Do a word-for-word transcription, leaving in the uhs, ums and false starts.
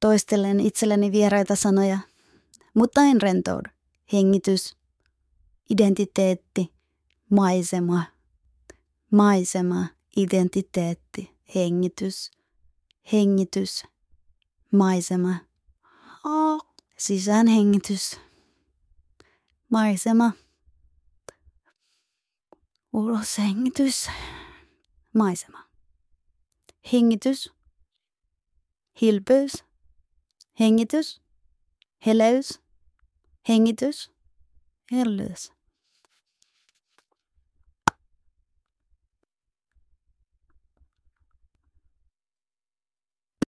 toistelen itselleni vieraita sanoja, mutta en rentoudu. Hengitys, identiteetti, maisema, maisema, identiteetti, hengitys, hengitys, maisema, oh, sisäänhengitys, maisema, uloshengitys, maisema, hengitys, hilpeys, hengitys, heleys, hengitys, hellyys.